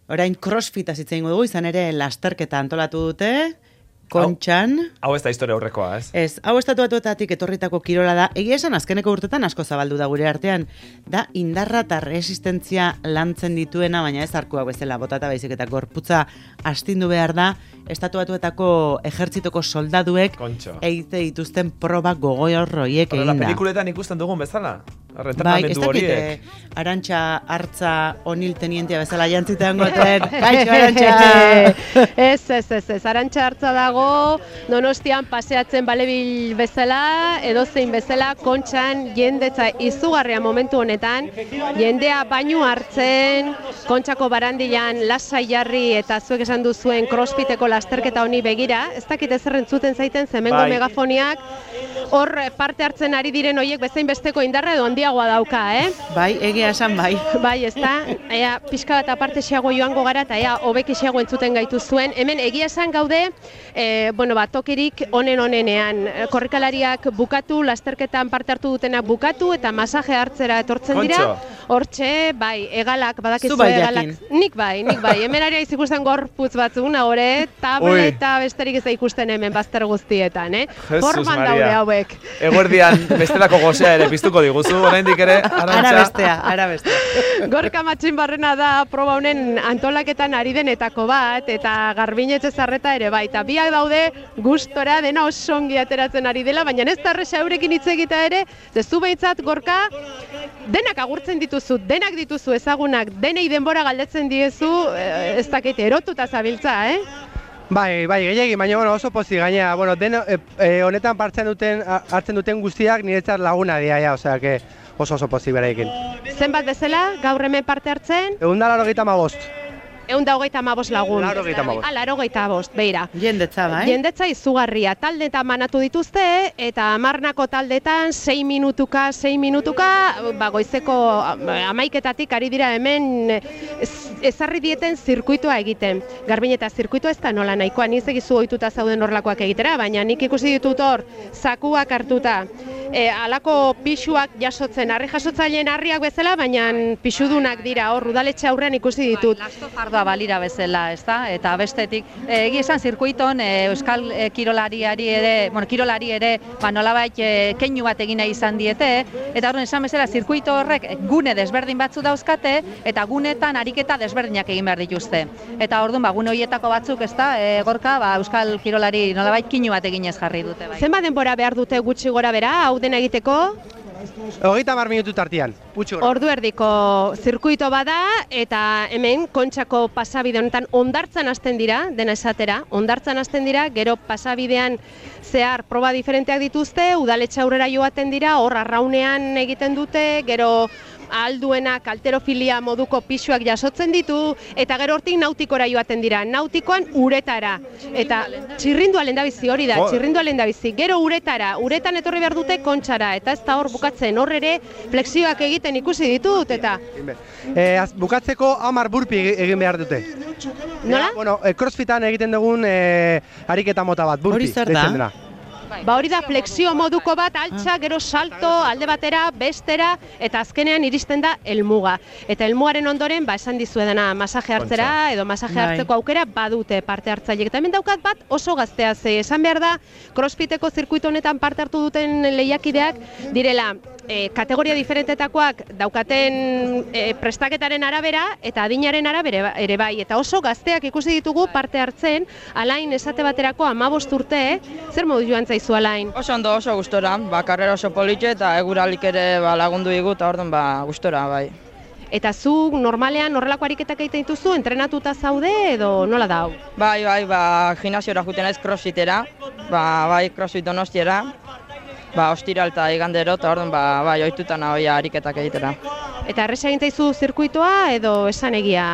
Orain crossfitaz hitz egingo dugu, izan ere lasterketa antolatu dute, Kontxan. Hau ez da historia aurrekoa, ez? Ez, hau Estatu Batuetatik etorritako kirola da. Egia esan azkeneko urtetan asko zabaldu da gure artean. Da indarra eta resistentzia lantzen dituena, baina ez arkuak bezala botata baizik eta gorputza astindu behar da. Estatu Batuetako ejertzitoko soldaduek egite dituzten proba gogorroiek egin da. Pelikuletan ikusten dugun bezala? Bai, ez dakit, Arantxa Artza Onil tenientia bezala jantzitean goten. Kaixo, Arantxa! Ez, Arantxa Artza dago, Donostian paseatzen balebil bezala, edozein bezala, Kontxan jendetza izugarria momentu honetan, jendea bainu hartzen, Kontxako barandilan lasai jarri eta zuek esan duzuen crossfiteko lasterketa honi begira, ez dakit ezer entzuten zaiten zemengo megafoniak, hor parte hartzen ari diren hoiek bezain besteko indarra edo handiagoa dauka, Bai, egia esan bai. Bai, ez da, pixka bat aparte xeago joango gara eta hobeki xeago entzuten gaitu zuen. Hemen egia esan gaude, tokirik onenean. Korrikalariak bukatu, lasterketan parte hartu dutenak bukatu eta masaje hartzera etortzen dira. Hortxe, bai, egalak, badakizu egalak. Nik bai. Hemen ari ikusten gorputz batzuna, tableta besterik ez da ikusten hemen bazter guztietan, Forman daude hauek. Eguerdian bestelako gozea ere piztuko diguzu, oraindik ere, Arantxa. Ara bestea. Gorka Matxinbarrena da proba honen antolaketan ari denetako bat, eta Garbinetxe Zarreta ere bai. Eta biak daude gustora dena oso ongi ateratzen ari dela, baina ez da erresa eurekin hitz egita ere, zu behintzat Gorka, denak agurtzen dituzu, denak dituzu ezagunak, denei denbora galdetzen diezu, ez dakit erotuta zabiltza, Bai, gehiagin, baina oso pozik gainea. Honetan hartzen duten guztiak niretzat laguna dira, osea, oso pozik beraiekin. Zenbat bezala, gaur hemen parte hartzen? 195. 135 lagun. 195. Beira. Jendetza, bai? Jendetza izugarria. Taldetan manatu dituzte, eta 10 taldetan 6 minutuka, goizeko 11:00 ari dira hemen ezarri dieten zirkuitoa egiten. Garbineta zirkuitoa ez da nola nahikoa, niz egizu ohituta zauden horlakoak egitera, baina nik ikusi ditut hor, zakuak hartuta, alako pixuak jasotzen, harri jasotzaileen harriak bezala, baina pixudunak dira, hor udaletxe aurrean ikusi ditut. Lastofardoa balira bezala, ezta? Eta bestetik, egia esan zirkuiton euskal kirolari ere, nolabait keinu bat egin nahi izan diete, eta horren esan bezala zirkuito horrek gune desberdin batzu dauzkate, eta gunetan ariketa desberdinak egin behar dituzte. Eta orduan, gune horietako batzuk, ezta, Gorka, euskal kirolari nolabait keinu bat eginez jarri dute. Bai. Zenbat denbora behar dute gutxi gora bera, hau dena egiteko? 30 minutu tartian. Ordu erdiko zirkuito bada, eta hemen Kontxako pasabide honetan hondartzan hasten dira, dena esatera, hondartzan hasten dira, gero pasabidean zehar proba diferenteak dituzte, udaletxe aurrera joaten dira, hor arraunean egiten dute, gero alduenak alterofilia moduko pisuak jasotzen ditu, eta gero hortik nautikora joaten dira, nautikoan uretara. Eta txirrindua lehendabizi hori da, gero uretan etorri behar dute Kontxara, eta ez da hor bukatzen, hor ere flexioak egiten ikusi ditut, eta... Bukatzeko 10 burpi egin behar dute. Nola? Crossfitan egiten dugun ariketa mota bat, burpi. Hori zer da? Hori da flexio moduko bat, altxa, gero salto, alde batera, bestera, eta azkenean iristen da helmuga. Eta helmugaren ondoren, esan dizuedana masaje hartzera, edo masaje hartzeko aukera badute parte hartzaileek. Eta hemen daukat bat oso gaztea, esan behar da, crossfiteko zirkuito honetan parte hartu duten lehiakideak direla, kategoria diferentetakoak daukaten prestaketaren arabera eta adinaren arabera ere bai. Eta oso gazteak ikusi ditugu parte hartzen, Alain esate baterako 15 urte, zer modu joan zaizu Alain? Oso ondo, oso gustora, karrera oso politxe eta eguralik ere lagundu digu eta orduan gustora, bai. Eta zu normalean horrelako ariketak egiten dituzu, entrenatuta zaude edo nola da hau? Bai, gimnasiora juten naiz crossfitera, crossfit Donostiara, ostiral eta igandero, eta orduan, ohituta nagoia ariketak egitera. Eta erresa egin zaizu zirkuitoa edo esan egia?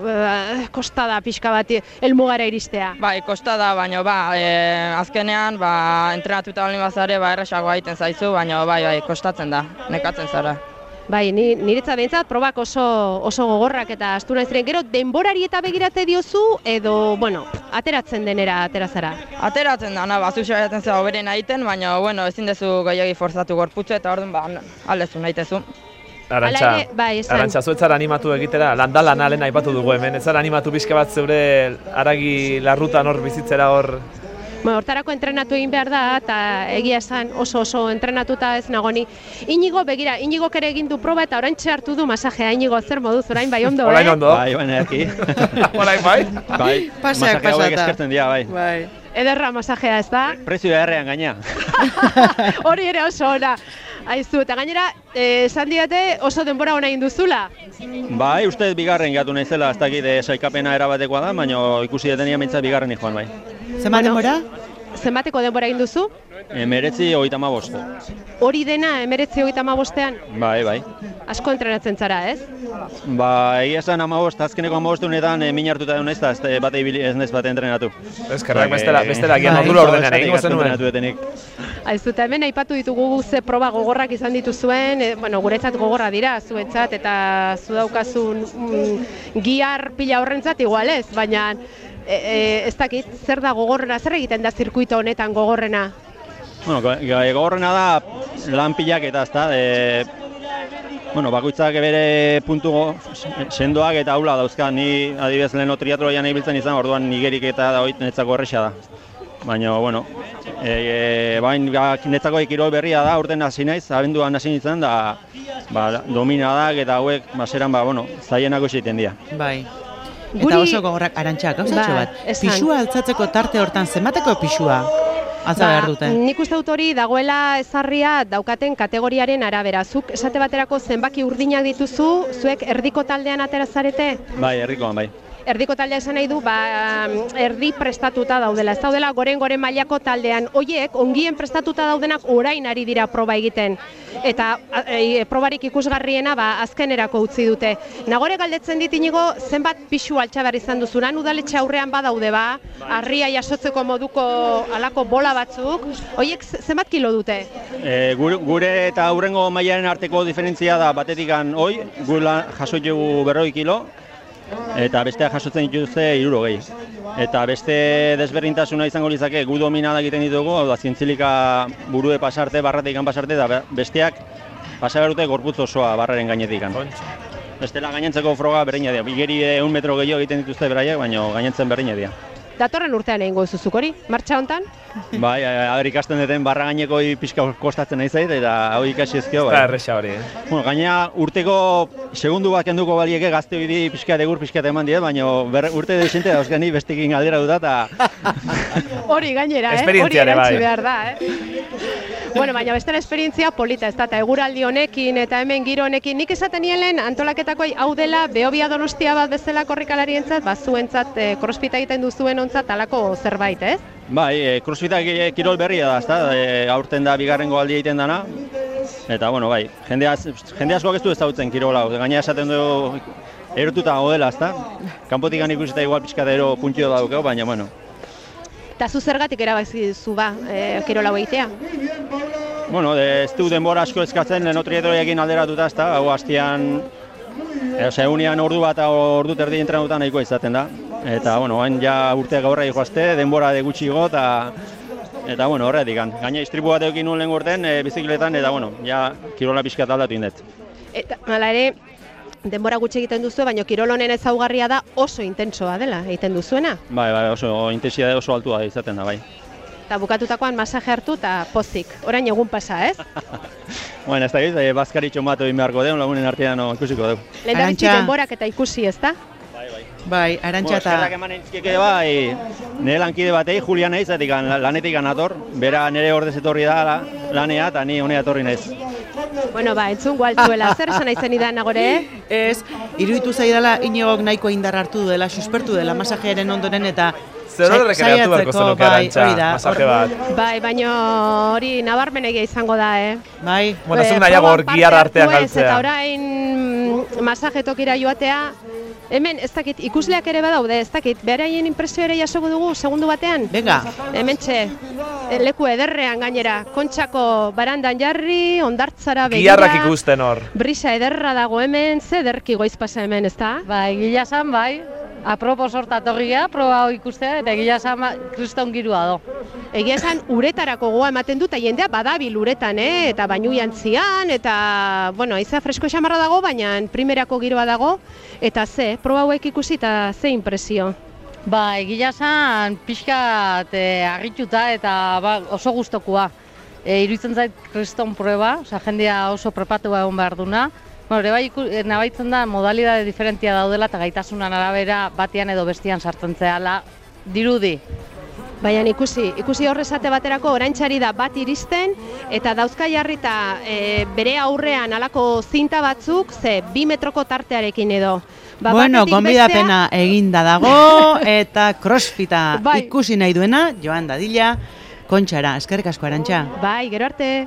Kostada pixka bat helmugara iristea? Bai, kostada, baina azkenean, entrenatuta baldin bazare, erresagoa egiten zaizu, baina kostatzen da, nekatzen zara. Bai, niretzat behintzat, probak oso gogorrak eta astuna ez diren. Gero, denborari eta begirate diozu, edo, ateratzen denera aterazara? Ateratzen da, bazu saiatzen zera hoberen egiten, baina, ezin dezu gehiagi forzatu gorputzu eta orduan, aldezu nahitezu. Arantxa, zu etzara animatu egitera, landalana lehen aipatu dugu hemen, etzara animatu pixka bat zeure aragi larrutan hor bizitzera hor... Hortarako entrenatu egin behar da, eta egia esan oso entrenatuta ez nagoni. Inigo, begira, Inigok ere egin du proba eta oraintxe hartu du masajea. Inigo, zer moduz, orain bai ondo, Orain ondo? Bai, eki. Orain bai? Bai, masajea hauek eskertzen dira, bai. Ederra masajea ez da? Prezio errean gaina. Hori ere oso ona. Aizu, eta gainera, esan didate oso denbora ona egin duzula? Bai, uste bigarren gatu naizela, ez dakit sailkapena erabatekoa da, baina ikusi detenia mintzat bigarren joan bai. Zenbat denbora? Zenbateko denbora egin duzu? 19:35. Hori dena 19:35ean? Bai. Asko entrenatzen zara, ez? Ba, egia esan 15, azkeneko 15unetan min hartuta duen ez da, ez naiz bat entrenatu. Ezkerrak bestela gian ordura ordenean egingo zenuen. Aizu, eta hemen aipatu ditugu ze proba gogorrak izan dituzuen, guretzat gogorra dira, zuentzat, eta zu daukazun gihar pila horrentzat igual ez, baina ez dakit, zer da gogorrena, zer egiten da zirkuito honetan gogorrena? Gogorrena da lan pilaketa, ezta? Bakoitzak bere puntu sendoak eta aula dauzka. Ni adibidez leheno triatloian ibiltzen izan, orduan nigerik eta netzako erresa da. Baina, bain netzako kirol berria da, urten hasi naiz, abenduan hasi nintzen, da dominadak eta hauek baseran, zaienako egiten dira. Bai. Eta oso gogorrak, Arantxa, gauzatxo bat. Pixua altzatzeko tarte hortan, zenbateko pixua altza behar dute? Nik uste dut hori dagoela ezarria daukaten kategoriaren arabera. Zuk esate baterako zenbaki urdinak dituzu, zuek erdiko taldean atera zarete? Bai, erdikoan bai. Erdiko taldea esan nahi du, erdi prestatuta daudela. Ez daudela goren mailako taldean. Hoiek, ongien prestatuta daudenak orain ari dira proba egiten. Eta probarik ikusgarriena azkenerako utzi dute. Nagore galdetzen dit Inigo, zenbat pixu altxa behar izan duzunan, udaletxe aurrean badaude harria jasotzeko moduko alako bola batzuk. Hoiek zenbat kilo dute? Gure eta aurrengo mailaren arteko diferentzia da batetikan hoi, gula jasotugu 40 kilo. Eta besteak jasotzen dituzte 60. Eta beste desberdintasuna izango litzake gu dominada egiten ditugu, hau da zientzilika burue pasarte, barratekan pasarte, eta besteak pasagarute gorputz osoa barraren gainetik. Bestela gainentzeko froga berdina dira. Igeri 1 metro gehiago egiten dituzte beraiek, baina gainentzen berdina dira. Datorren urtean egingo zuzuk hori, martxa hontan? Bai, agar ikasten duten barra gaineko pixka kostatzen nahi zait, eta hau ikasi ezkio. Eta erresa hori. Gaina urteko segundu bat kenduko balieke gazte hori pixka egur pixka eman diet, baina urte desente dauzkani bestekin galdera duda eta... Hori gainera, hori erantzi behar da, baina bestela esperientzia polita ez da, eta eguraldi honekin eta hemen giro honekin. Nik esaten nien antolaketako hau dela Behobia Donostia bat bezala korrikalarientzat, zuentzat crossfita egiten duzuen ontzat alako zerbait, ez? Bai, crossfitak kirol berria da, ezta? Aurten da bigarrengo aldia egiten dana. Eta, bai, jende askoak ez du ezagutzen kirola, gaina esaten du erotuta godela, ezta? Kanpotik ikusita igual pixkatero puntio daukau, baina, Eta zu zergatik erabaki zu kirola egitea? Ez du denbora asko eskatzen, leheno triatloiekin alderatuta, ezta? Hau hastian, egunean ordu bat ordu terdi entrenutan nahikoa izaten da. Eta, hain ja urteak aurra joazte, denbora de gutxigo, eta horretik. Gaina istripu bat eukin nuen lehen urten bizikletan, eta, ja kirola pixkat aldatu indet. Eta, hala ere, denbora gutxi egiten duzu, baina kirol honen ezaugarria da oso intentsoa dela egiten duzuena? Bai, oso intensitate oso altua izaten da, bai. Eta bukatutakoan masaje hartu eta pozik. Orain egun pasa, ez? Ez da giz, bazkaritxo bat egin beharko deun, lagunen artean ikusiko dugu. Lehen da bitxi denborak eta ikusi, ez da? Bai, Arantxa eta... Eskerrak eman entzkeke nire lankide batei, Julian naiz, lanetik anator, bera nire ordez etorri da lanea eta ni honea etorri naiz. Entzun gualtzuela, zer esan aizen idan nagore? Ez, iruditu zaidala Inigok nahiko indar hartu dela, suspertu dela masajearen ondoren eta zer horrek ere hartu beharko zenuke Arantxa, masaje bat. Bai, baina hori nabarmenegia izango da, Bai, zuk nahiago hor giar artean galtzea. Eta orain masaje tokira joatea, hemen ez dakit ikusleak ere badaude, ez dakit, beraien impresio ere jasoko dugu segundu batean? Venga. Hementxe, leku ederrean gainera, Kontxako barandan jarri, hondartzara begira. Giarrak ikusten hor. Brisa ederra dago hemen, ze ederki goiz pasa hemen, ez da? Bai, gila esan, bai. Apropos hortatorri geha, proba hau ikustea, eta egia esan kriston girua do. Egia esan uretarako goa ematen dut, eta jendea badabil uretan, eta bainu jantzian, eta, bueno, haizea fresko xamarra dago, baina primerako giroa dago, eta proba hauek ikusi eta ze impresio? Ba, egia esan pixkat harrituta eta oso gustokoa. Iruditzen zait kriston proba, jendea oso prepatua egon behar duna. Ere bai, nabaitzen da modalidade diferentia daudela eta gaitasunan arabera batean edo bestian sartzen zehala dirudi. Baina ikusi horrezate baterako oraintxari da bat iristen eta dauzka jarrita bere aurrean halako zinta batzuk 2 metroko tartearekin edo. Bueno, gonbidapena eginda dago eta crossfita ikusi nahi duena, joan dadila, Kontxara, eskerrik asko Arantxa. Bai, gero arte.